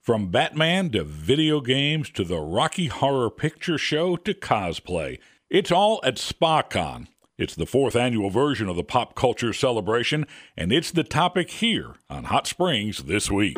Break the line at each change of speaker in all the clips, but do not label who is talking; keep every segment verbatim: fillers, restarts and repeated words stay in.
From Batman to video games to the Rocky Horror Picture Show to cosplay, it's all at SpaCon. It's the fourth annual version of the pop culture celebration, and it's the topic here on Hot Springs This Week.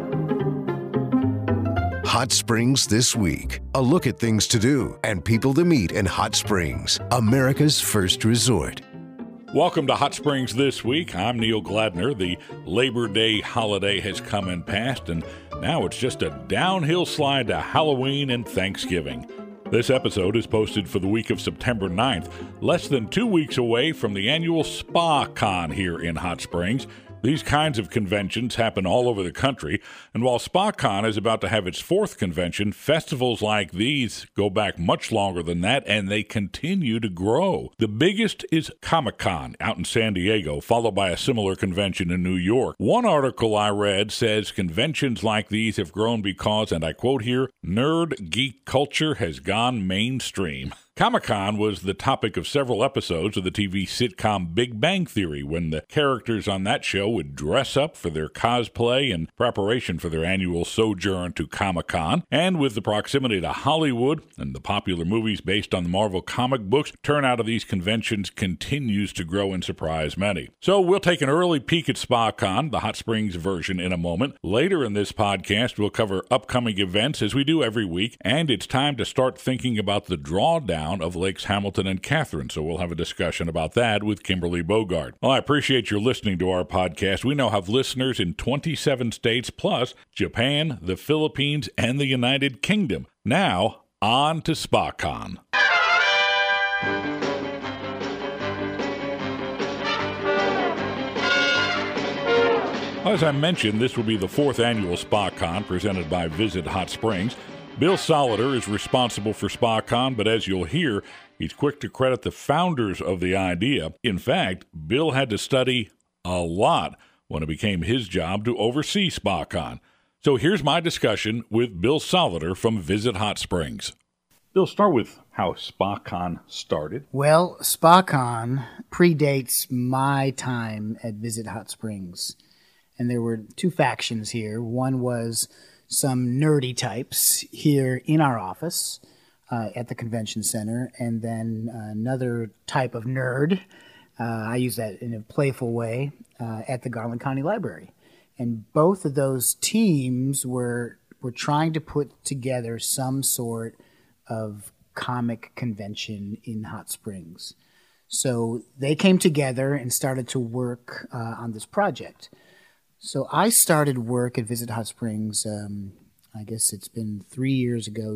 Hot Springs This Week. A look at things to do and people to meet in Hot Springs, America's first resort.
Welcome to Hot Springs This Week. I'm Neil Gladner. The Labor Day holiday has come and passed, and now it's just a downhill slide to Halloween and Thanksgiving. This episode is posted for the week of September ninth, less than two weeks away from the annual SpaCon here in Hot Springs. These kinds of conventions happen all over the country, and while SpaCon is about to have its fourth convention, festivals like these go back much longer than that, and they continue to grow. The biggest is Comic-Con out in San Diego, followed by a similar convention in New York. One article I read says conventions like these have grown because, and I quote here, nerd geek culture has gone mainstream. Comic-Con was the topic of several episodes of the T V sitcom Big Bang Theory, when the characters on that show would dress up for their cosplay in preparation for their annual sojourn to Comic-Con. And with the proximity to Hollywood and the popular movies based on the Marvel comic books, turnout of these conventions continues to grow and surprise many. So we'll take an early peek at SpaCon, the Hot Springs version, in a moment. Later in this podcast, we'll cover upcoming events as we do every week, and it's time to start thinking about the drawdown of Lakes Hamilton and Catherine, so we'll have a discussion about that with Kimberly Bogart. Well, I appreciate your listening to our podcast. We now have listeners in twenty-seven states, plus Japan, the Philippines, and the United Kingdom. Now, on to SpaCon. As I mentioned, this will be the fourth annual SpaCon presented by Visit Hot Springs. Bill Solider is responsible for SpaCon, but as you'll hear, he's quick to credit the founders of the idea. In fact, Bill had to study a lot when it became his job to oversee SpaCon. So here's my discussion with Bill Solider from Visit Hot Springs. Bill, start with how SpaCon started.
Well, SpaCon predates my time at Visit Hot Springs, and there were two factions here. One was some nerdy types here in our office uh, at the convention center, and then uh, another type of nerd, uh, I use that in a playful way, uh, at the Garland County Library. And both of those teams were were trying to put together some sort of comic convention in Hot Springs. So they came together and started to work uh, on this project. So I started work at Visit Hot Springs, um, I guess it's been three years ago,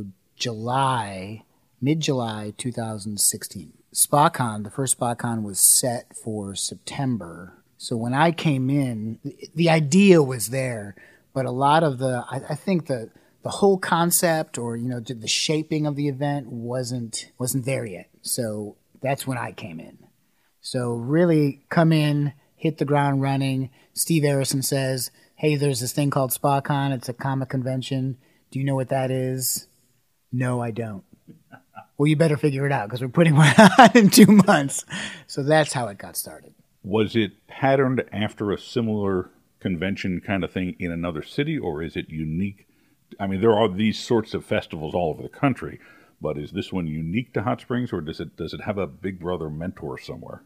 July, mid-July two thousand sixteen. SpaCon, the first SpaCon was set for September. So when I came in, the idea was there, but a lot of the, I, I think the the whole concept or, you know, the shaping of the event wasn't wasn't there yet. So that's when I came in. So really come in, hit the ground running. Steve Arison says, hey, there's this thing called SpaCon. It's a comic convention. Do you know what that is? No, I don't. Well, you better figure it out because we're putting one on in two months. So that's how it got started.
Was it patterned after a similar convention kind of thing in another city, or is it unique? I mean, there are these sorts of festivals all over the country, but is this one unique to Hot Springs, or does it does it have a big brother mentor somewhere?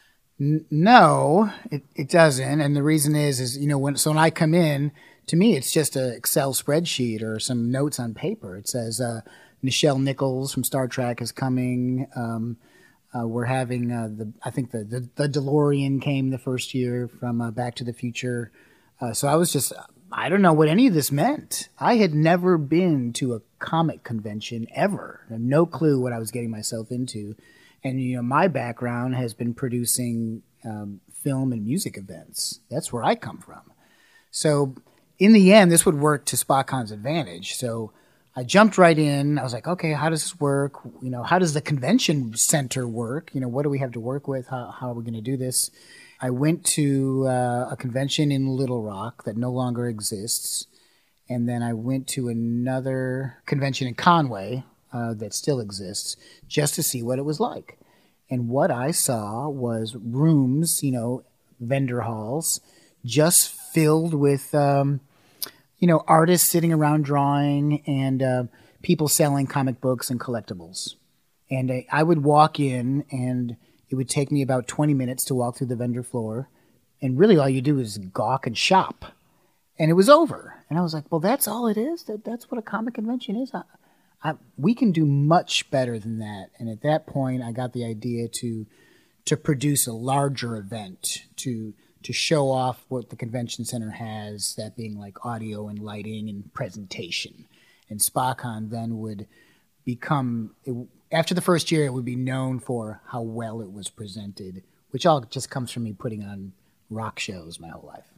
No, it, it doesn't. And the reason is, is, you know, when, so when I come in, to me, it's just an Excel spreadsheet or some notes on paper. It says, uh, Nichelle Nichols from Star Trek is coming. Um, uh, we're having, uh, the, I think the, the, the DeLorean came the first year from uh, Back to the Future. Uh, so I was just, I don't know what any of this meant. I had never been to a comic convention ever. I had no clue what I was getting myself into. And, you know, my background has been producing um, film and music events. That's where I come from. So in the end, this would work to SpaCon's advantage. So I jumped right in. I was like, okay, how does this work? You know, how does the convention center work? You know, what do we have to work with? How, how are we going to do this? I went to uh, a convention in Little Rock that no longer exists. And then I went to another convention in Conway uh, that still exists just to see what it was like. And what I saw was rooms, you know, vendor halls, just filled with, um, you know, artists sitting around drawing and uh, people selling comic books and collectibles. And I, I would walk in, and it would take me about twenty minutes to walk through the vendor floor. And really all you do is gawk and shop. And it was over. And I was like, well, that's all it is? That That's what a comic convention is? I, I, we can do much better than that. And at that point, I got the idea to to produce a larger event, to to show off what the convention center has, that being like audio and lighting and presentation. And SpaCon then would become, it, after the first year, it would be known for how well it was presented, which all just comes from me putting on rock shows my whole life.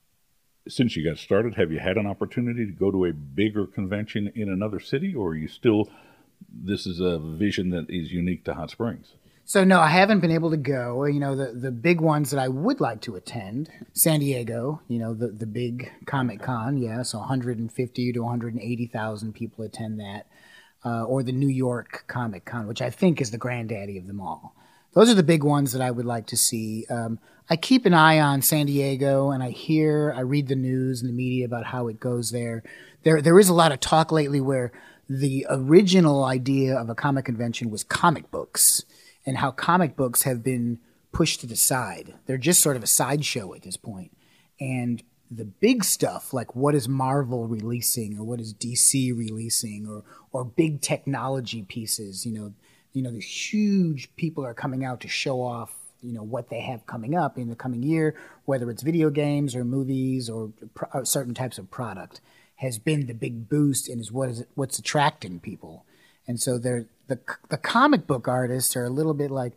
Since you got started, have you had an opportunity to go to a bigger convention in another city, or are you still, this is a vision that is unique to Hot Springs?
So no, I haven't been able to go. You know, the, the big ones that I would like to attend, San Diego, you know, the, the big Comic Con, yeah, so one hundred fifty to one hundred eighty thousand people attend that, uh, or the New York Comic Con, which I think is the granddaddy of them all. Those are the big ones that I would like to see. Um, I keep an eye on San Diego, and I hear, I read the news and the media about how it goes there. There, there is a lot of talk lately where the original idea of a comic convention was comic books, and how comic books have been pushed to the side. They're just sort of a sideshow at this point. And the big stuff, like what is Marvel releasing, or what is D C releasing, or or big technology pieces, you know, you know, these huge people are coming out to show off, you know, what they have coming up in the coming year, whether it's video games or movies or, pro- or certain types of product, has been the big boost and is what is what's attracting people. And so they're, the the comic book artists are a little bit like,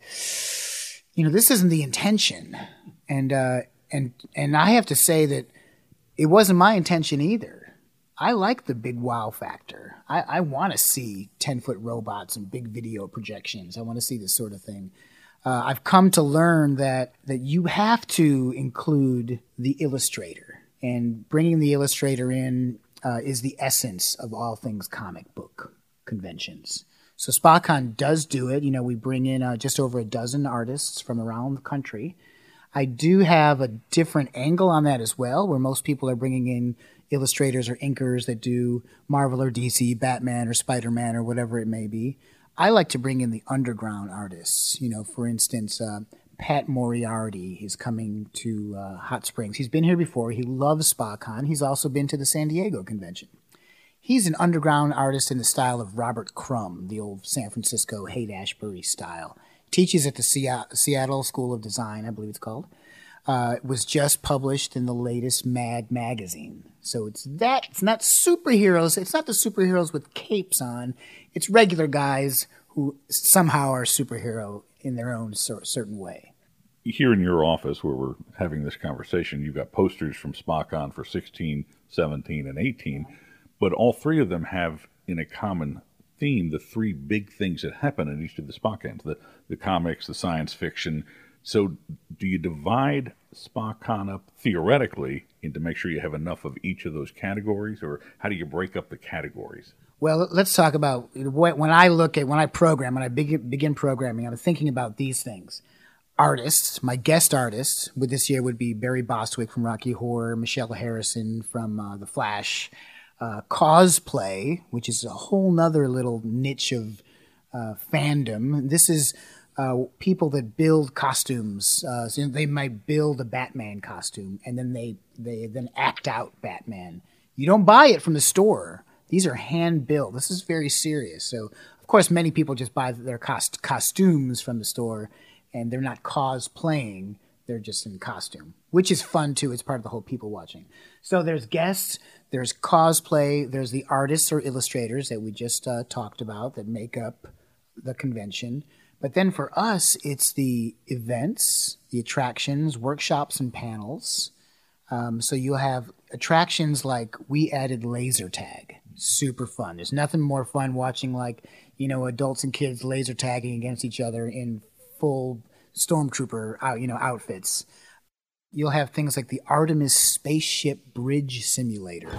you know, this isn't the intention. And uh, and and I have to say that it wasn't my intention either. I like the big wow factor. I, I want to see ten-foot robots and big video projections. I want to see this sort of thing. Uh, I've come to learn that that you have to include the illustrator. And bringing the illustrator in uh, is the essence of all things comic book conventions. So SpaCon does do it. You know, we bring in uh, just over a dozen artists from around the country. I do have a different angle on that as well, where most people are bringing in illustrators or inkers that do Marvel or D C, Batman or Spider-Man or whatever it may be. I like to bring in the underground artists. You know, for instance, uh, Pat Moriarty is coming to uh, Hot Springs. He's been here before. He loves SpaCon. He's also been to the San Diego convention. He's an underground artist in the style of Robert Crumb, the old San Francisco Haight-Ashbury style. Teaches at the Seattle School of Design, I believe it's called. Uh, it was just published in the latest Mad magazine. So it's that. It's not superheroes. It's not the superheroes with capes on. It's regular guys who somehow are superhero in their own cer- certain way.
Here in your office where we're having this conversation, you've got posters from SpaCon for sixteen, seventeen, and eighteen. But all three of them have in a common theme the three big things that happen in each of the SpaCons, the, the comics, the science fiction. So do you divide SpaCon up theoretically into make sure you have enough of each of those categories, or how do you break up the categories?
Well, let's talk about when I look at, when I program, when I begin, begin programming, I'm thinking about these things. Artists, my guest artists with this year would be Barry Bostwick from Rocky Horror, Michelle Harrison from uh, The Flash, Uh, cosplay, which is a whole nother little niche of uh, fandom. This is uh, people that build costumes. Uh, so they might build a Batman costume, and then they, they then act out Batman. You don't buy it from the store. These are hand-built. This is very serious. So, of course, many people just buy their cost- costumes from the store, and they're not cosplaying. They're just in costume, which is fun, too. It's part of the whole people watching. So there's guests, there's cosplay, there's the artists or illustrators that we just uh, talked about that make up the convention. But then for us, it's the events, the attractions, workshops, and panels. Um, so you'll have attractions like we added laser tag. Super fun. There's nothing more fun watching like, you know, adults and kids laser tagging against each other in full stormtrooper out, you know, outfits. You'll have things like the Artemis Spaceship Bridge Simulator.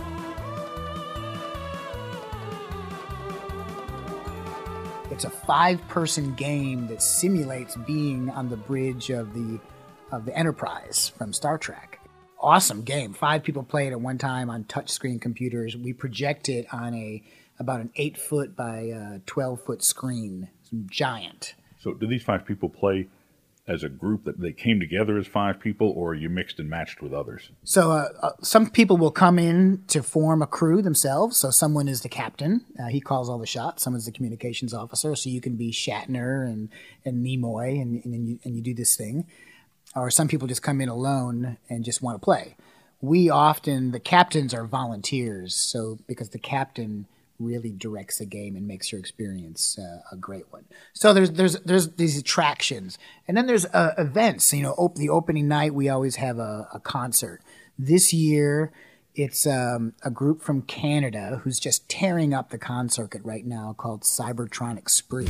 It's a five-person game that simulates being on the bridge of the of the Enterprise from Star Trek. awesome game. Five people play it at one time on touchscreen computers. We project it on a about an eight foot by uh, twelve foot screen, giant.
So do these five people play as a group, that they came together as five people, or are you mixed and matched with others?
So uh, uh, some people will come in to form a crew themselves. So someone is the captain. Uh, he calls all the shots. Someone's the communications officer. So you can be Shatner and, and Nimoy, and, and, you, and you do this thing. Or some people just come in alone and just want to play. We often, the captains are volunteers. So because the captain really directs the game and makes your experience uh, a great one. So there's there's there's these attractions, and then there's uh, events. You know, op- the opening night we always have a, a concert. This year, it's um, a group from Canada who's just tearing up the con circuit right now called Cybertronic Spree.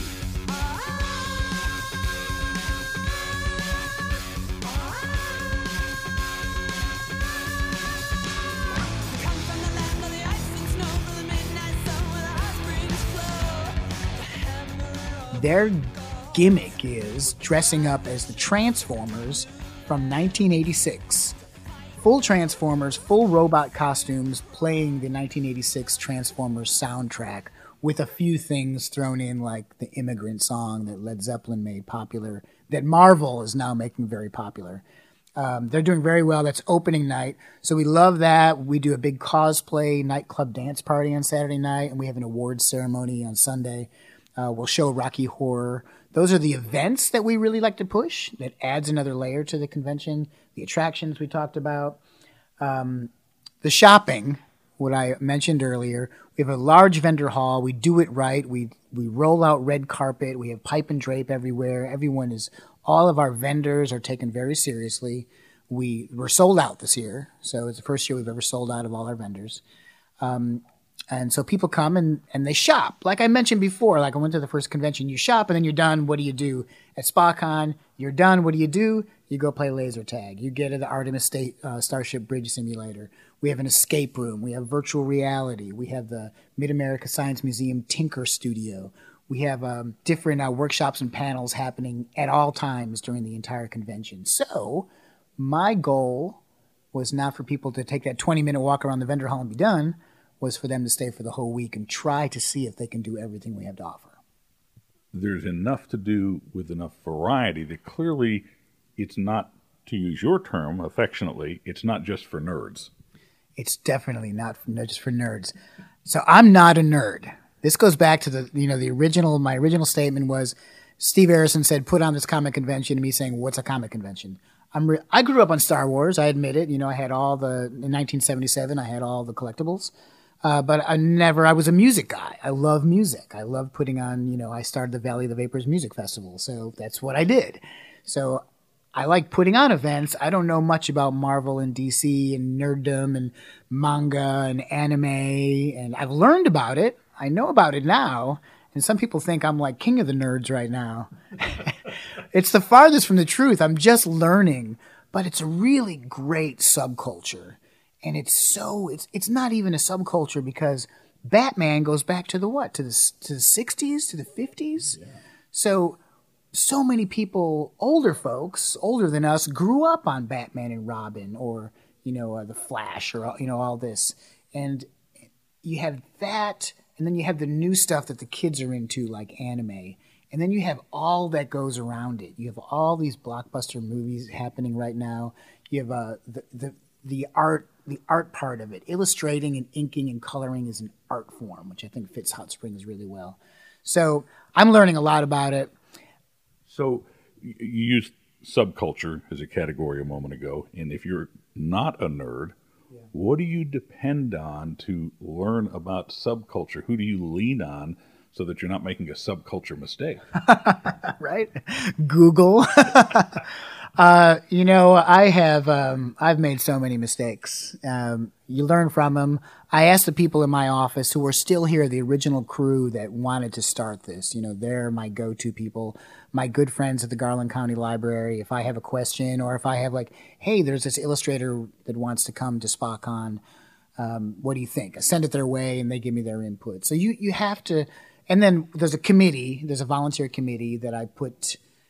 Their gimmick is dressing up as the Transformers from nineteen eighty-six. Full Transformers, full robot costumes, playing the nineteen eighty-six Transformers soundtrack with a few things thrown in, like the Immigrant Song that Led Zeppelin made popular, that Marvel is now making very popular. Um, they're doing very well. That's opening night. So we love that. We do a big cosplay nightclub dance party on Saturday night, and we have an awards ceremony on Sunday. Uh, we'll show Rocky Horror. Those are the events that we really like to push. That adds another layer to the convention. The attractions we talked about. Um, the shopping, what I mentioned earlier. We have a large vendor hall. We do it right. We we roll out red carpet. We have pipe and drape everywhere. Everyone is, all of our vendors are taken very seriously. We were sold out this year. So it's the first year we've ever sold out of all our vendors. Um, And so people come and, and they shop. Like I mentioned before, like I went to the first convention, you shop and then you're done. What do you do? At SpaCon, you're done. What do you do? You go play laser tag. You get to the Artemis State uh, Starship Bridge Simulator. We have an escape room. We have virtual reality. We have the Mid-America Science Museum Tinker Studio. We have um, different uh, workshops and panels happening at all times during the entire convention. So my goal was not for people to take that twenty-minute walk around the vendor hall and be done, was for them to stay for the whole week and try to see if they can do everything we have to offer.
There's enough to do with enough variety that clearly it's not, to use your term affectionately, it's not just for nerds.
It's definitely not for, just for nerds. So I'm not a nerd. This goes back to the, you know, the original, my original statement was Steve Harrison said, put on this comic convention, and me saying, what's a comic convention? I'm re- I grew up on Star Wars. I admit it. You know, I had all the, in nineteen seventy-seven, I had all the collectibles. Uh, but I never, I was a music guy. I love music. I love putting on, you know, I started the Valley of the Vapors Music Festival. So that's what I did. So I like putting on events. I don't know much about Marvel and D C and nerddom and manga and anime. And I've learned about it. I know about it now. And some people think I'm like king of the nerds right now. It's the farthest from the truth. I'm just learning. But it's a really great subculture. And it's so, it's it's not even a subculture because Batman goes back to the what? To the, to the sixties, to the fifties? Yeah. So, so many people, older folks, older than us, grew up on Batman and Robin or, you know, uh, The Flash or, you know, all this. And you have that, and then you have the new stuff that the kids are into, like anime. And then you have all that goes around it. You have all these blockbuster movies happening right now. You have uh, the, the the art the art part of it. Illustrating and inking and coloring is an art form, which I think fits Hot Springs really well. So I'm learning a lot about it.
So you used subculture as a category a moment ago, and if you're not a nerd, yeah. What do you depend on to learn about subculture? Who do you lean on so that you're not making a subculture mistake?
Right? Google. Uh, you know, I have, um, I've made so many mistakes. Um, you learn from them. I asked the people in my office who are still here, the original crew that wanted to start this. You know, they're my go-to people, my good friends at the Garland County Library. If I have a question or if I have like, hey, there's this illustrator that wants to come to SpaCon. Um, what do you think? I send it their way and they give me their input. So you, you have to, and then there's a committee, there's a volunteer committee that I put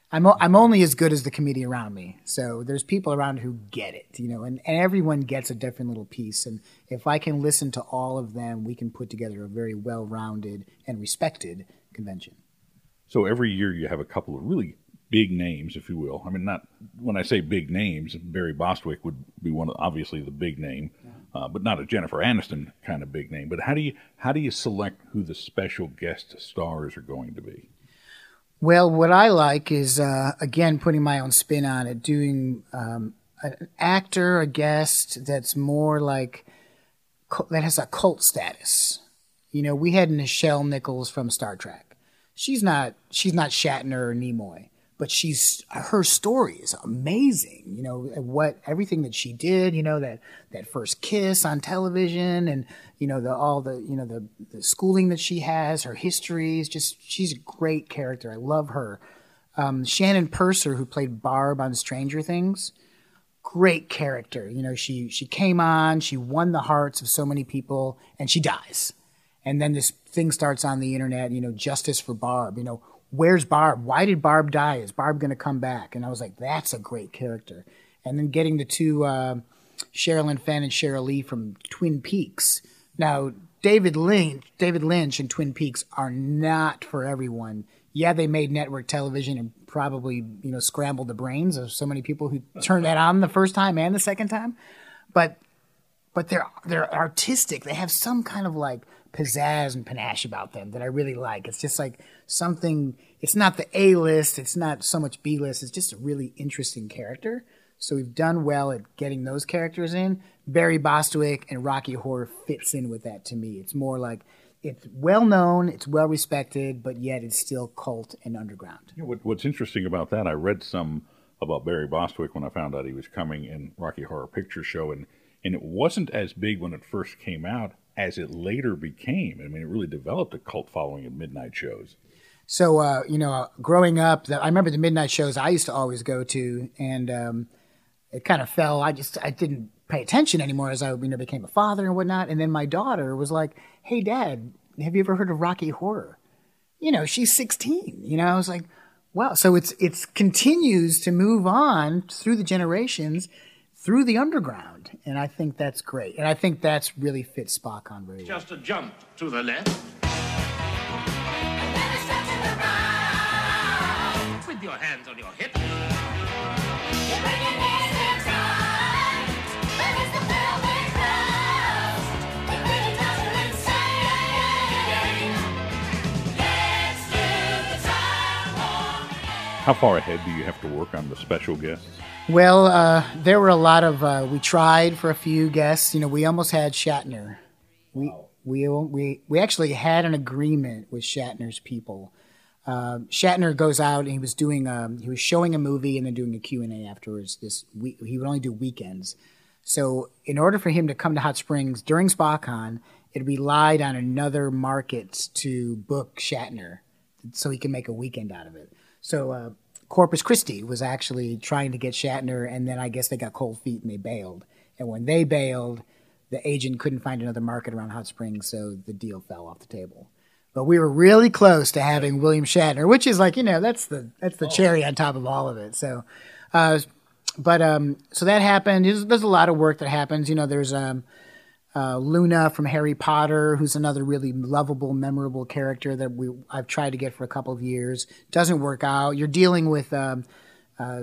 I'm o- I'm only as good as the committee around me. So there's people around who get it, you know, and, and everyone gets a different little piece. And if I can listen to all of them, we can put together a very well-rounded and respected convention.
So every year you have a couple of really big names, if you will. I mean, not when I say big names, Barry Bostwick would be one of obviously the big name, uh, but not a Jennifer Aniston kind of big name. But how do you how do you select who the special guest stars are going to be?
Well, what I like is uh, again putting my own spin on it, doing um, an actor, a guest that's more like that has a cult status. You know, we had Nichelle Nichols from Star Trek. She's not she's not Shatner or Nimoy. But she's her story is amazing. You know what everything that she did. You know that that first kiss on television, and you know the all the you know the, the schooling that she has, her history is just she's a great character. I love her. Um, Shannon Purser, who played Barb on Stranger Things, great character. You know she she came on, she won the hearts of so many people, and she dies. And then this thing starts on the internet. You know, justice for Barb. You know. Where's Barb? Why did Barb die? Is Barb going to come back? And I was like, that's a great character. And then getting the two, uh, Sherilyn Fenn and Sheryl Lee from Twin Peaks. Now, David Lynch, David Lynch and Twin Peaks are not for everyone. Yeah, they made network television and probably, you know, scrambled the brains of so many people who turned that on the first time and the second time. But but they're they're artistic. They have some kind of like pizzazz and panache about them that I really like. It's just like something, it's not the A-list, it's not so much B-list, it's just a really interesting character. So we've done well at getting those characters in. Barry Bostwick and Rocky Horror fits in with that to me. It's more like, it's well-known, it's well-respected, but yet it's still cult and underground.
You know, what, what's interesting about that, I read some about Barry Bostwick when I found out he was coming in Rocky Horror Picture Show, and, and it wasn't as big when it first came out as it later became. I mean, it really developed a cult following at midnight shows.
So, uh, you know, uh, growing up, the, I remember the midnight shows I used to always go to, and um, it kind of fell. I just, I didn't pay attention anymore as I, you know, became a father and whatnot. And then my daughter was like, hey, Dad, have you ever heard of Rocky Horror? You know, she's sixteen. You know, I was like, wow. So it's it's continues to move on through the generations, through the underground. And I think that's great. And I think that's really fits SpaCon very well.
Just a jump to the left. With your hands on your hips.
How far ahead do you have to work on the special guests?
Well, uh, there were a lot of, uh, we tried for a few guests. You know, we almost had Shatner. We, wow. we, we, we actually had an agreement with Shatner's people. Uh, Shatner goes out and he was doing, um, he was showing a movie and then doing a Q and A afterwards. This week, he would only do weekends. So in order for him to come to Hot Springs during SpaCon, it relied on another market to book Shatner so he can make a weekend out of it. So uh, Corpus Christi was actually trying to get Shatner, and then I guess they got cold feet and they bailed. And when they bailed, the agent couldn't find another market around Hot Springs, so the deal fell off the table. But we were really close to having William Shatner, which is like, you know, that's the that's the cherry on top of all of it. So, uh, but um, so that happened. There's, there's a lot of work that happens. You know, there's um, uh, Luna from Harry Potter, who's another really lovable, memorable character that we I've tried to get for a couple of years. Doesn't work out. You're dealing with. Um, uh,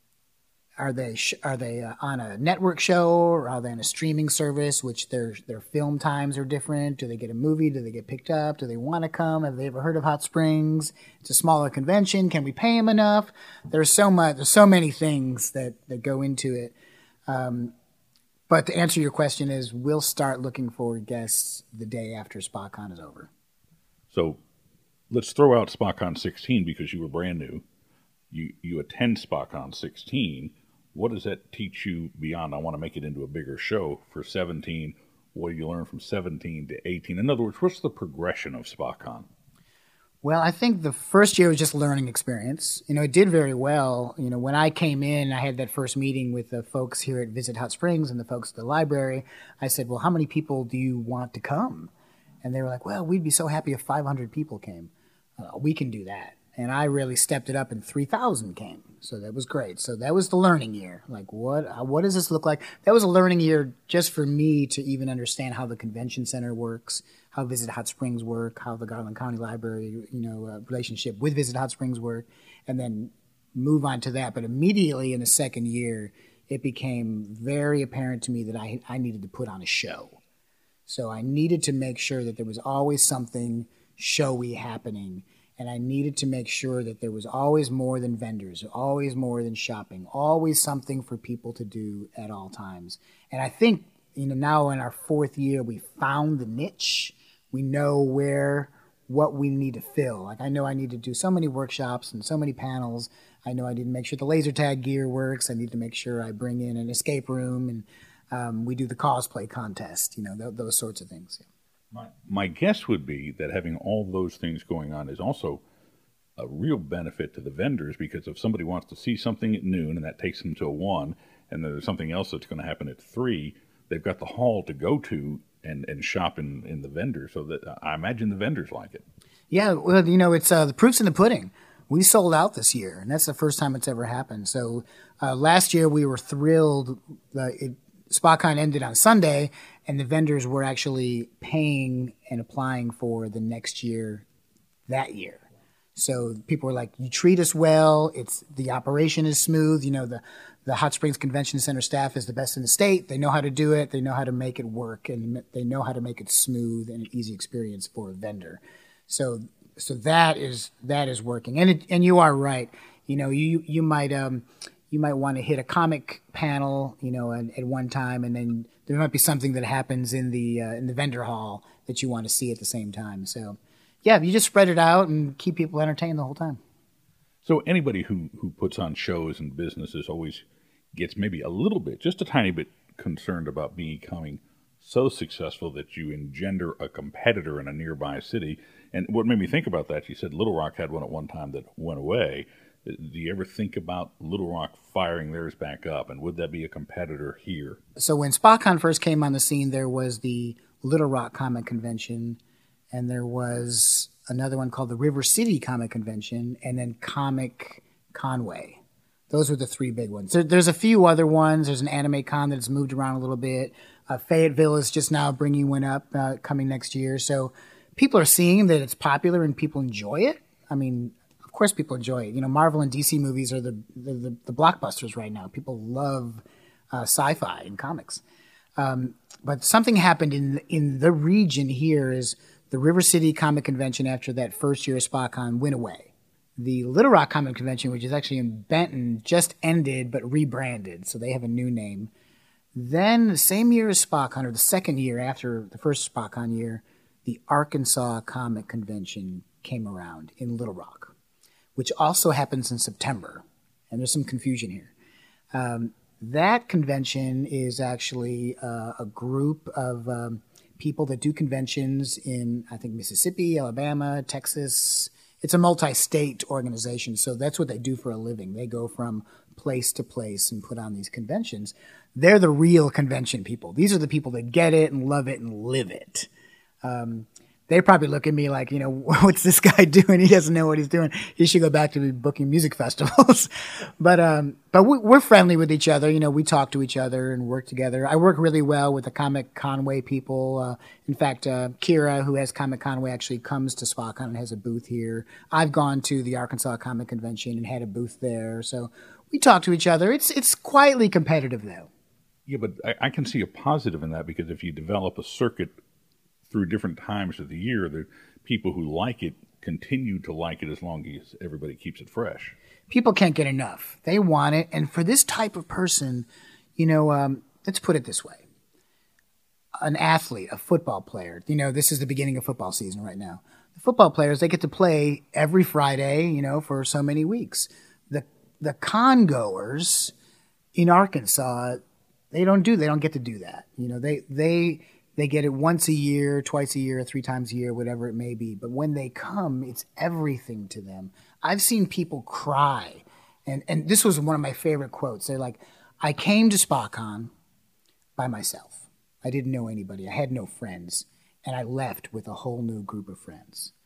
Are they sh- are they uh, on a network show, or are they on a streaming service? Which their their film times are different. Do they get a movie? Do they get picked up? Do they want to come? Have they ever heard of Hot Springs? It's a smaller convention. Can we pay them enough? There's so much. There's so many things that that go into it. Um, but to answer your question, is we'll start looking for guests the day after SpaCon is over.
So let's throw out SpaCon sixteen because you were brand new. You you attend SpaCon sixteen. What does that teach you beyond, I want to make it into a bigger show for seventeen? What do you learn from seventeen to eighteen? In other words, what's the progression of SpaCon?
Well, I think the first year was just learning experience. You know, it did very well. You know, when I came in, I had that first meeting with the folks here at Visit Hot Springs and the folks at the library. I said, well, how many people do you want to come? And they were like, well, we'd be so happy if five hundred people came. Uh, we can do that. And I really stepped it up, and three thousand came. So that was great. So that was the learning year. Like, what what does this look like? That was a learning year just for me to even understand how the convention center works, how Visit Hot Springs work, how the Garland County Library, you know, uh, relationship with Visit Hot Springs work, and then move on to that. But immediately in the second year, it became very apparent to me that I I needed to put on a show. So I needed to make sure that there was always something showy happening. And I needed to make sure that there was always more than vendors, always more than shopping, always something for people to do at all times. And I think, you know, now in our fourth year, we found the niche. We know where, what we need to fill. Like, I know I need to do so many workshops and so many panels. I know I need to make sure the laser tag gear works. I need to make sure I bring in an escape room, and um, we do the cosplay contest, you know, th- those sorts of things.
My, my guess would be that having all those things going on is also a real benefit to the vendors, because if somebody wants to see something at noon and that takes them till one, and then there's something else that's going to happen at three, they've got the hall to go to and, and shop in, in the vendors. So that I imagine the vendors like it. Yeah,
well, you know, it's uh, the proof's in the pudding. We sold out this year, and that's the first time it's ever happened. So uh, last year we were thrilled. Uh, it, SpaCon ended on Sunday, and the vendors were actually paying and applying for the next year that year. So people were like, you treat us well. It's the operation is smooth. You know, the, the Hot Springs Convention Center staff is the best in the state. They know how to do it. They know how to make it work, and they know how to make it smooth and an easy experience for a vendor. So so that is that is working. And it, and you are right. You know, you you might um you might want to hit a comic panel, you know, at, at one time, and then there might be something that happens in the uh, in the vendor hall that you want to see at the same time. So, yeah, you just spread it out and keep people entertained the whole time.
So anybody who, who puts on shows and businesses always gets maybe a little bit, just a tiny bit, concerned about becoming so successful that you engender a competitor in a nearby city. And what made me think about that, you said Little Rock had one at one time that went away. Do you ever think about Little Rock firing theirs back up, and would that be a competitor here?
So when SpaCon first came on the scene, there was the Little Rock Comic Convention, and there was another one called the River City Comic Convention, and then Comic Conway. Those were the three big ones. There, there's a few other ones. There's an Anime Con that's moved around a little bit. Uh, Fayetteville is just now bringing one up uh, coming next year. So people are seeing that it's popular and people enjoy it. I mean, of course people enjoy it. You know, Marvel and D C movies are the the, the, the blockbusters right now. People love uh, sci-fi and comics. Um, but something happened in in the region here is the River City Comic Convention after that first year of SpaCon went away. The Little Rock Comic Convention, which is actually in Benton, just ended but rebranded, so they have a new name. Then the same year as SpaCon, or the second year after the first SpaCon year, the Arkansas Comic Convention came around in Little Rock, which also happens in September. And there's some confusion here. Um, that convention is actually uh, a group of um, people that do conventions in, I think, Mississippi, Alabama, Texas. It's a multi-state organization, so that's what they do for a living. They go from place to place and put on these conventions. They're the real convention people. These are the people that get it and love it and live it. Um, they probably look at me like, you know, what's this guy doing? He doesn't know what he's doing. He should go back to booking music festivals. but um, but we, we're friendly with each other. You know, we talk to each other and work together. I work really well with the Comic Conway people. Uh, in fact, uh, Kira, who has Comic Conway, actually comes to SpaCon and has a booth here. I've gone to the Arkansas Comic Convention and had a booth there. So we talk to each other. It's it's quietly competitive, though.
Yeah, but I, I can see a positive in that, because if you develop a circuit through different times of the year, the people who like it continue to like it as long as everybody keeps it fresh.
People can't get enough. They want it. And for this type of person, you know, um, let's put it this way. An athlete, a football player, you know, this is the beginning of football season right now. The football players, they get to play every Friday, you know, for so many weeks. The the con goers in Arkansas, they don't do, they don't get to do that. You know, they, they, They get it once a year, twice a year, three times a year, whatever it may be. But when they come, it's everything to them. I've seen people cry. And, and this was one of my favorite quotes. They're like, I came to SpaCon by myself. I didn't know anybody. I had no friends. And I left with a whole new group of friends.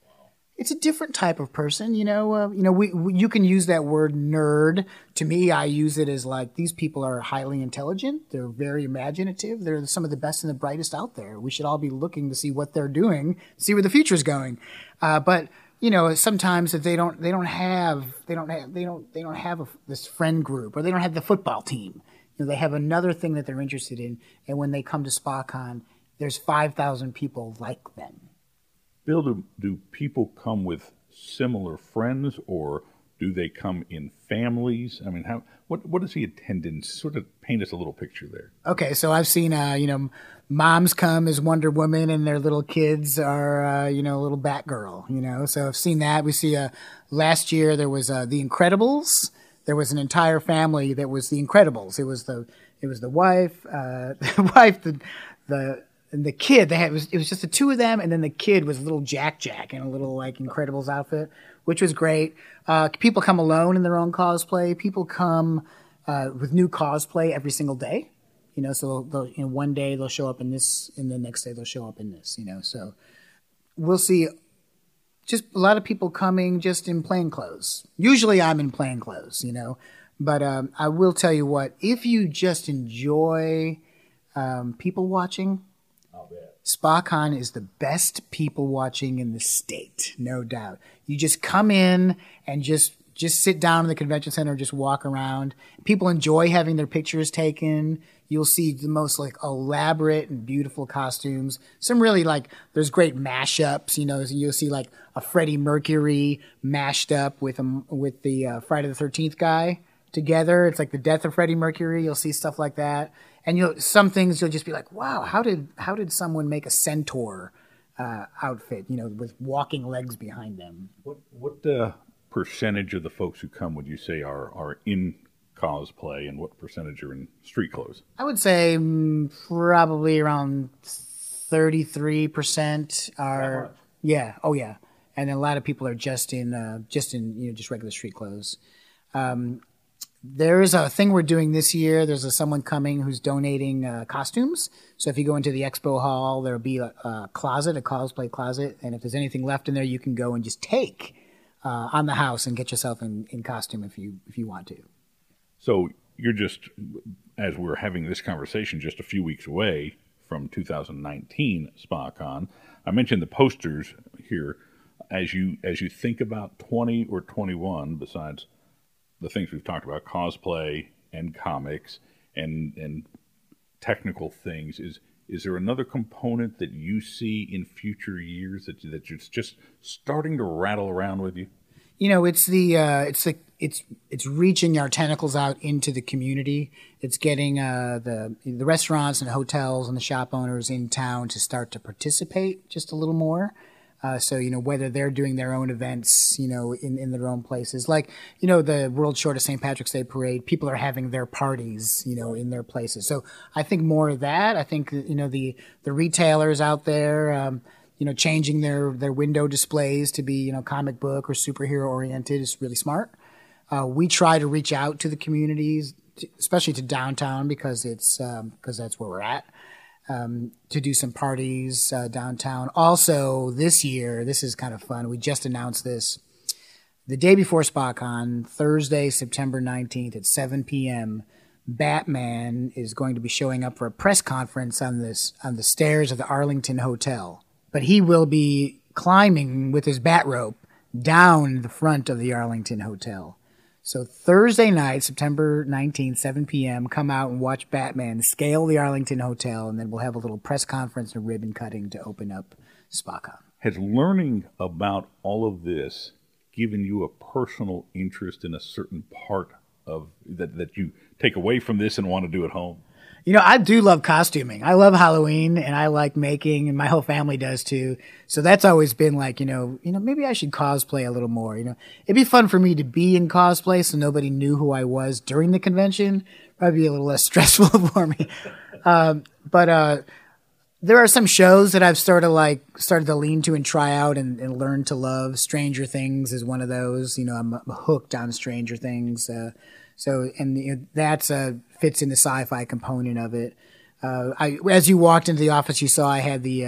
It's a different type of person, you know. Uh, you know, we, we you can use that word nerd. To me, I use it as like these people are highly intelligent. They're very imaginative. They're some of the best and the brightest out there. We should all be looking to see what they're doing, see where the future's going. Uh, but you know, sometimes if they don't, they don't have, they don't have, they don't, they don't have a, this friend group, or they don't have the football team. You know, they have another thing that they're interested in, and when they come to SpaCon, there's five thousand people like them.
Bill, do, do people come with similar friends, or do they come in families? I mean, how what what is the attendance? Sort of paint us a little picture there.
Okay, so I've seen, uh, you know, moms come as Wonder Woman, and their little kids are, uh, you know, a little Batgirl. You know, so I've seen that. We see uh, last year there was uh, the Incredibles. There was an entire family that was the Incredibles. It was the it was the wife, uh, the wife, the the. And the kid, they had it was, it was just the two of them, and then the kid was little Jack Jack in a little like Incredibles outfit, which was great. Uh, people come alone in their own cosplay. People come uh, with new cosplay every single day. You know, so they'll, you know, one day they'll show up in this, and the next day they'll show up in this. You know, so we'll see. Just a lot of people coming just in plain clothes. Usually, I'm in plain clothes. You know, but um, I will tell you what: if you just enjoy um, people watching. SpaCon is the best people watching in the state, no doubt. You just come in and just just sit down in the convention center, just walk around. People enjoy having their pictures taken. You'll see the most like elaborate and beautiful costumes. Some really like there's great mashups. You know, you'll see like a Freddie Mercury mashed up with a, with the uh, Friday the thirteenth guy together. It's like the death of Freddie Mercury. You'll see stuff like that. And you'll some things you'll just be like, wow, how did how did someone make a centaur uh, outfit? You know, with walking legs behind them.
What what uh, percentage of the folks who come would you say are are in cosplay, and what percentage are in street clothes?
I would say mm, probably around thirty-three percent are. Yeah. Oh yeah. And then a lot of people are just in uh, just in you know just regular street clothes. Um, There is a thing we're doing this year. There's a, someone coming who's donating uh, costumes. So if you go into the expo hall, there'll be a, a closet, a cosplay closet. And if there's anything left in there, you can go and just take uh, on the house and get yourself in, in costume if you if you want to.
So you're just, as we're having this conversation, just a few weeks away from two thousand nineteen SpaCon. I mentioned the posters here. As you as you think about twenty or twenty-one, besides the things we've talked about, cosplay and comics and and technical things, is is there another component that you see in future years that that it's just starting to rattle around with you?
You know, it's the uh, it's the it's it's reaching our tentacles out into the community. It's getting uh, the the restaurants and hotels and the shop owners in town to start to participate just a little more. Uh, so, you know, whether they're doing their own events, you know, in, in their own places, like, you know, the World Shortest Saint Patrick's Day Parade, people are having their parties, you know, in their places. So I think more of that. I think, you know, the, the retailers out there, um, you know, changing their, their window displays to be, you know, comic book or superhero oriented is really smart. Uh, we try to reach out to the communities, to, especially to downtown, because it's, um, because that's where we're at. Um, to do some parties uh, downtown. Also, this year, this is kind of fun. We just announced this. The day before SpaCon, Thursday, September nineteenth at seven p.m., Batman is going to be showing up for a press conference on this on the stairs of the Arlington Hotel. But he will be climbing with his bat rope down the front of the Arlington Hotel. So Thursday night, September nineteenth, seven p.m., come out and watch Batman scale the Arlington Hotel, and then we'll have a little press conference and ribbon cutting to open up SpaCon.
Has learning about all of this given you a personal interest in a certain part of that, that you take away from this and want to do at home?
You know, I do love costuming. I love Halloween, and I like making, and my whole family does too. So that's always been like, you know, you know, maybe I should cosplay a little more. You know, it'd be fun for me to be in cosplay so nobody knew who I was during the convention. Probably be a little less stressful for me. Um, but uh, there are some shows that I've sort of like started to lean to and try out and, and learn to love. Stranger Things is one of those. You know, I'm, I'm hooked on Stranger Things. Uh, So, and you know, that's uh, fits in the sci-fi component of it. Uh, I, as you walked into the office, you saw I had the uh,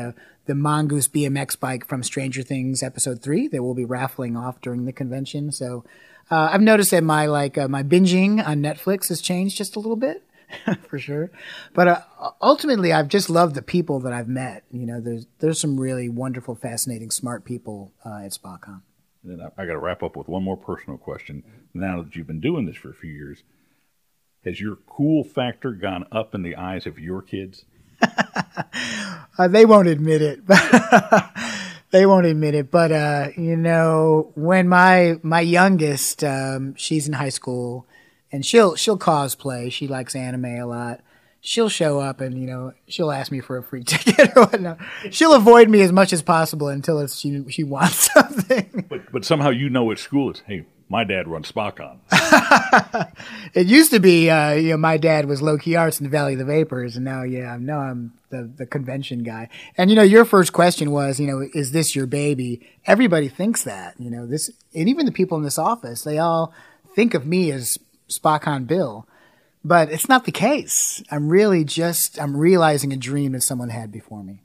the Mongoose B M X bike from Stranger Things episode three that we'll be raffling off during the convention. So uh, I've noticed that my like uh, my binging on Netflix has changed just a little bit, for sure. But uh, ultimately, I've just loved the people that I've met. You know, there's there's some really wonderful, fascinating, smart people uh, at SpaCon.
And then I, I got to wrap up with one more personal question. Now that you've been doing this for a few years, has your cool factor gone up in the eyes of your kids?
uh, they won't admit it. They won't admit it. But, uh, you know, when my my youngest, um, she's in high school, and she'll she'll cosplay. She likes anime a lot. She'll show up and, you know, she'll ask me for a free ticket or whatnot. She'll avoid me as much as possible until it's, she she wants something.
But, but somehow you know at school it's, hey, my dad runs SpaCon.
It used to be, uh, you know, my dad was Low Key Arts in the Valley of the Vapors, and now, yeah, now I'm the, the convention guy. And, you know, your first question was, you know, is this your baby? Everybody thinks that, you know, this, and even the people in this office, they all think of me as SpaCon Bill. But it's not the case. I'm really just, I'm realizing a dream that someone had before me.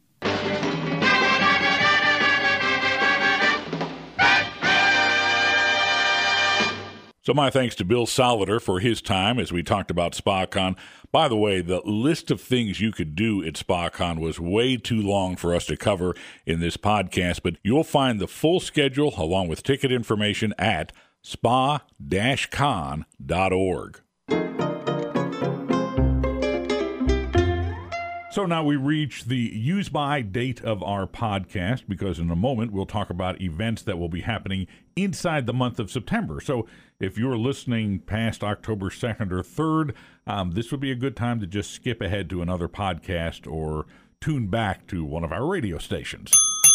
So my thanks to Bill Solider for his time as we talked about SpaCon. By the way, the list of things you could do at SpaCon was way too long for us to cover in this podcast, but you'll find the full schedule along with ticket information at spa dash con dot org. So now we reach the use-by date of our podcast, because in a moment we'll talk about events that will be happening inside the month of September. So if you're listening past October second or third, um, this would be a good time to just skip ahead to another podcast or tune back to one of our radio stations.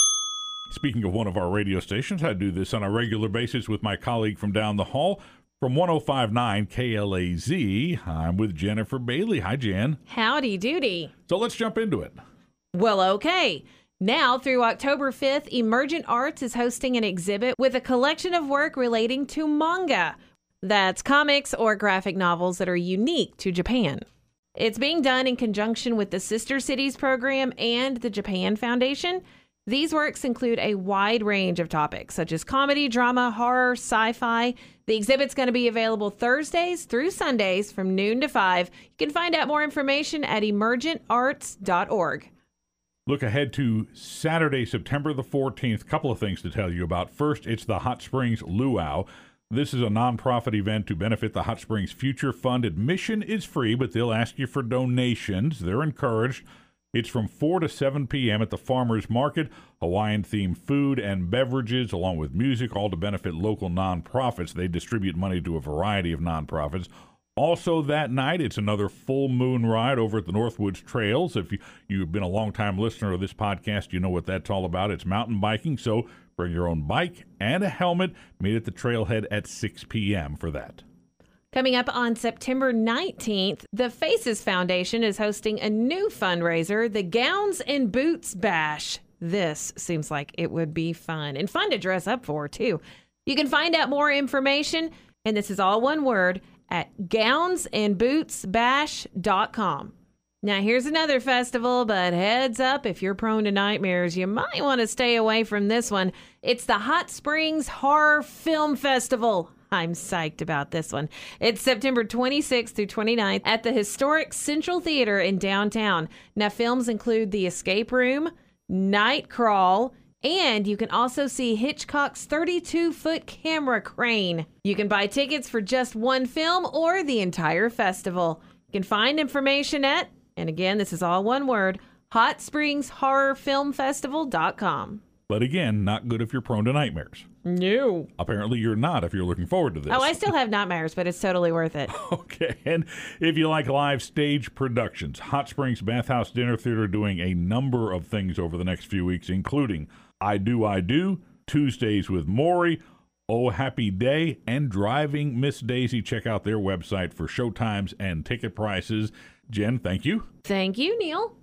Speaking of one of our radio stations, I do this on a regular basis with my colleague from down the hall. From one oh five point nine K L A Z, I'm with Jennifer Bailey. Hi, Jen.
Howdy doody.
So let's jump into it.
Well, okay. Now, through October fifth, Emergent Arts is hosting an exhibit with a collection of work relating to manga. That's comics or graphic novels that are unique to Japan. It's being done in conjunction with the Sister Cities program and the Japan Foundation. These works include a wide range of topics, such as comedy, drama, horror, sci-fi. The exhibit's going to be available Thursdays through Sundays from noon to five. You can find out more information at emergent arts dot org.
Look ahead to Saturday, September the fourteenth. Couple of things to tell you about. First, it's the Hot Springs Luau. This is a nonprofit event to benefit the Hot Springs Future Fund. Admission is free, but they'll ask you for donations. They're encouraged. It's from four to seven p.m. at the Farmers Market. Hawaiian-themed food and beverages, along with music, all to benefit local nonprofits. They distribute money to a variety of nonprofits. Also that night, it's another full moon ride over at the Northwoods Trails. If you, you've been a long-time listener of this podcast, you know what that's all about. It's mountain biking, so bring your own bike and a helmet. Meet at the trailhead at six p.m. for that.
Coming up on September nineteenth, the Faces Foundation is hosting a new fundraiser, the Gowns and Boots Bash. This seems like it would be fun, and fun to dress up for, too. You can find out more information, and this is all one word, at gowns and boots bash dot com. Now, here's another festival, but heads up, if you're prone to nightmares, you might want to stay away from this one. It's the Hot Springs Horror Film Festival. I'm psyched about this one. It's September twenty-sixth through twenty-ninth at the historic Central Theater in downtown. Now, films include The Escape Room, Night Crawl, and you can also see Hitchcock's thirty-two foot camera crane. You can buy tickets for just one film or the entire festival. You can find information at, and again, this is all one word, hot springs horror film festival dot com.
But again, not good if you're prone to nightmares.
No.
Apparently you're not if you're looking forward to this.
Oh, I still have nightmares, but it's totally worth it.
Okay, and if you like live stage productions, Hot Springs Bathhouse Dinner Theater doing a number of things over the next few weeks, including I Do, I Do, Tuesdays with Maury, Oh Happy Day, and Driving Miss Daisy. Check out their website for showtimes and ticket prices. Jen, thank you.
Thank you, Neil.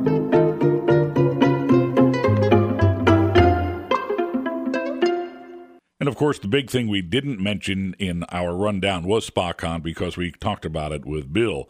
And, of course, the big thing we didn't mention in our rundown was SpaCon because we talked about it with Bill.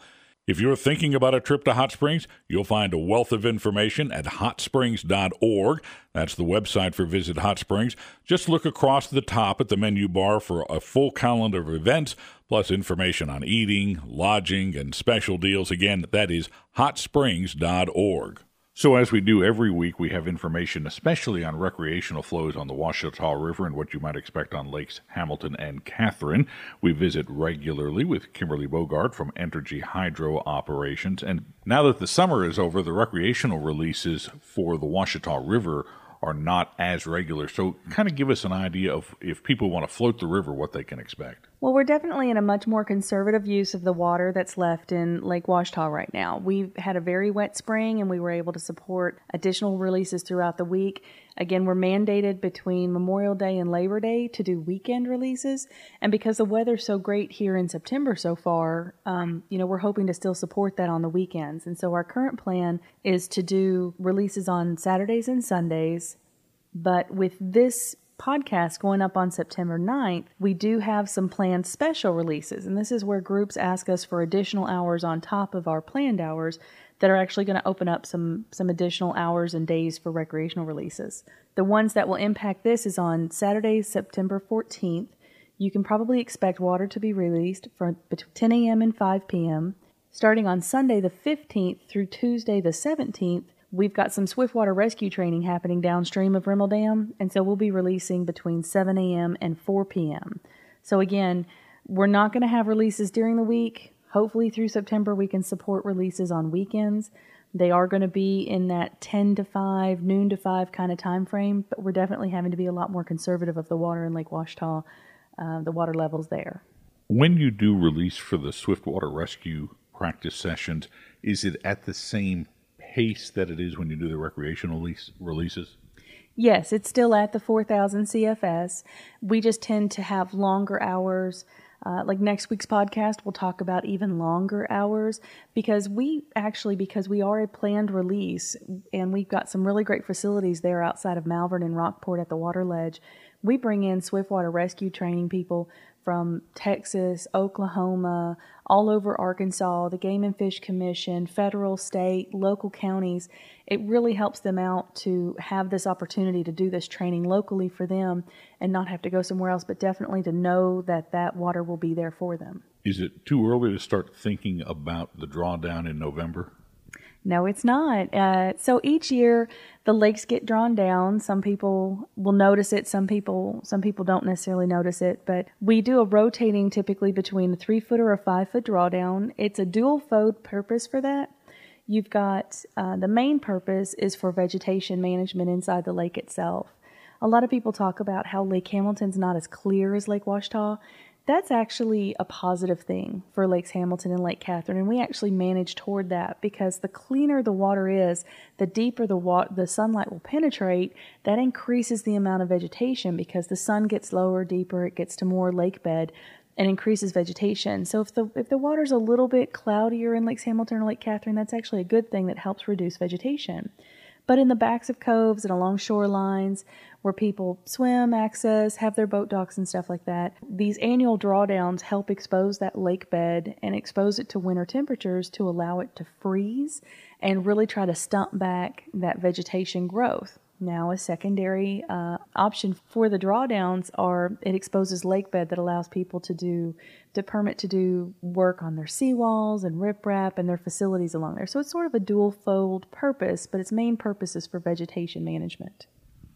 If you're thinking about a trip to Hot Springs, you'll find a wealth of information at hot springs dot org. That's the website for Visit Hot Springs. Just look across the top at the menu bar for a full calendar of events, plus information on eating, lodging, and special deals. Again, that is hot springs dot org. So as we do every week, we have information, especially on recreational flows on the Ouachita River and what you might expect on Lakes Hamilton and Catherine. We visit regularly with Kimberly Bogart from Entergy Hydro Operations. And now that the summer is over, the recreational releases for the Ouachita River are not as regular. So kind of give us an idea of if people want to float the river, what they can expect.
Well, we're definitely in a much more conservative use of the water that's left in Lake Ouachita right now. We've had a very wet spring, and we were able to support additional releases throughout the week. Again, we're mandated between Memorial Day and Labor Day to do weekend releases. And because the weather's so great here in September so far, um, you know, we're hoping to still support that on the weekends. And so our current plan is to do releases on Saturdays and Sundays. But with this podcast going up on September ninth, we do have some planned special releases. And this is where groups ask us for additional hours on top of our planned hours that are actually going to open up some, some additional hours and days for recreational releases. The ones that will impact this is on Saturday, September fourteenth. You can probably expect water to be released from between ten a.m. and five p.m. Starting on Sunday the fifteenth through Tuesday the seventeenth, we've got some swiftwater rescue training happening downstream of Rimmel Dam, and so we'll be releasing between seven a.m. and four p.m. So again, we're not going to have releases during the week. Hopefully through September we can support releases on weekends. They are going to be in that ten to five, noon to five kind of time frame, but we're definitely having to be a lot more conservative of the water in Lake Ouachita, uh, the water levels there.
When you do release for the swiftwater rescue practice sessions, is it at the same pace that it is when you do the recreational lease releases?
Yes, it's still at the four thousand C F S. We just tend to have longer hours. Uh, like next week's podcast, we'll talk about even longer hours because we actually, because we are a planned release and we've got some really great facilities there outside of Malvern and Rockport at the Water Ledge, we bring in swiftwater rescue training people from Texas, Oklahoma, all over Arkansas, the Game and Fish Commission, federal, state, local counties. It really helps them out to have this opportunity to do this training locally for them and not have to go somewhere else, but definitely to know that that water will be there for them.
Is it too early to start thinking about the drawdown in November?
No, it's not. Uh, so each year the lakes get drawn down. Some people will notice it. Some people, some people don't necessarily notice it. But we do a rotating typically between a three foot or a five foot drawdown. It's a dual fold purpose for that. You've got uh, the main purpose is for vegetation management inside the lake itself. A lot of people talk about how Lake Hamilton's not as clear as Lake Ouachita. That's actually a positive thing for Lakes Hamilton and Lake Catherine, and we actually manage toward that because the cleaner the water is, the deeper the wa- the sunlight will penetrate. That increases the amount of vegetation because the sun gets lower, deeper, it gets to more lake bed and increases vegetation. So if the if the water's a little bit cloudier in Lakes Hamilton or Lake Catherine, that's actually a good thing that helps reduce vegetation. But in the backs of coves and along shorelines where people swim, access, have their boat docks and stuff like that, these annual drawdowns help expose that lake bed and expose it to winter temperatures to allow it to freeze and really try to stunt back that vegetation growth. Now, a secondary uh, option for the drawdowns are it exposes lake bed that allows people to do to permit to do work on their seawalls and riprap and their facilities along there. So it's sort of a dual fold purpose, but its main purpose is for vegetation management.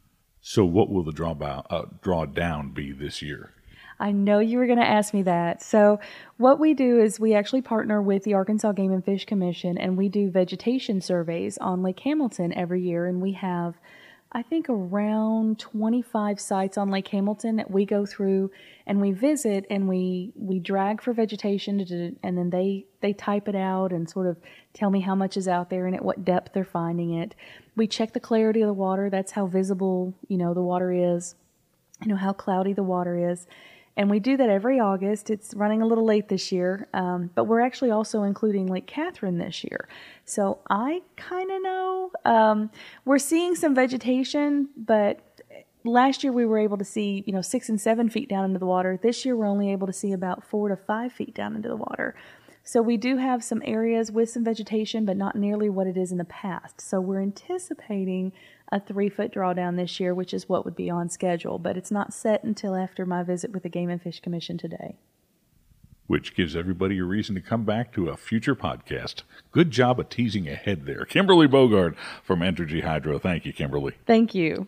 So what will the draw, uh, draw down be this year?
I know you were going to ask me that. So what we do is we actually partner with the Arkansas Game and Fish Commission, and we do vegetation surveys on Lake Hamilton every year, and we have I think around twenty-five sites on Lake Hamilton that we go through and we visit and we we drag for vegetation to do, and then they they type it out and sort of tell me how much is out there and at what depth they're finding it. We check the clarity of the water. That's how visible, you know, the water is, you know, how cloudy the water is. And we do that every August. It's running a little late this year, um, but we're actually also including Lake Catherine this year. So I kind of know. Um, we're seeing some vegetation, but last year we were able to see, you know, six and seven feet down into the water. This year we're only able to see about four to five feet down into the water. So we do have some areas with some vegetation, but not nearly what it is in the past. So we're anticipating a three-foot drawdown this year, which is what would be on schedule, but it's not set until after my visit with the Game and Fish Commission today.
Which gives everybody a reason to come back to a future podcast. Good job of teasing ahead there. Kimberly Bogart from Entergy Hydro. Thank you, Kimberly.
Thank you.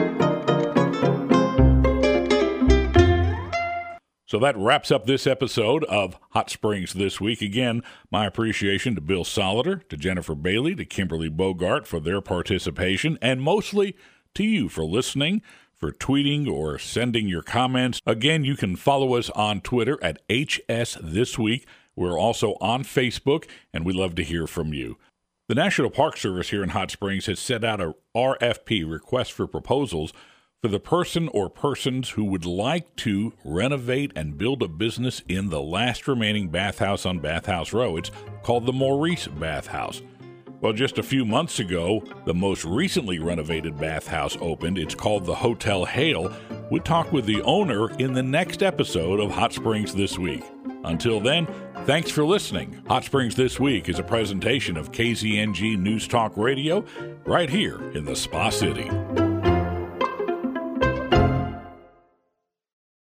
So that wraps up this episode of Hot Springs This Week. Again, my appreciation to Bill Solider, to Jennifer Bailey, to Kimberly Bogart for their participation, and mostly to you for listening, for tweeting or sending your comments. Again, you can follow us on Twitter at H S This Week. We're also on Facebook, and we love to hear from you. The National Park Service here in Hot Springs has set out a R F P, request for proposals, for the person or persons who would like to renovate and build a business in the last remaining bathhouse on Bathhouse Row. It's called the Maurice Bathhouse. Well, just a few months ago, the most recently renovated bathhouse opened. It's called the Hotel Hale. We'll talk with the owner in the next episode of Hot Springs This Week. Until then, thanks for listening. Hot Springs This Week is a presentation of K Z N G News Talk Radio right here in the Spa City.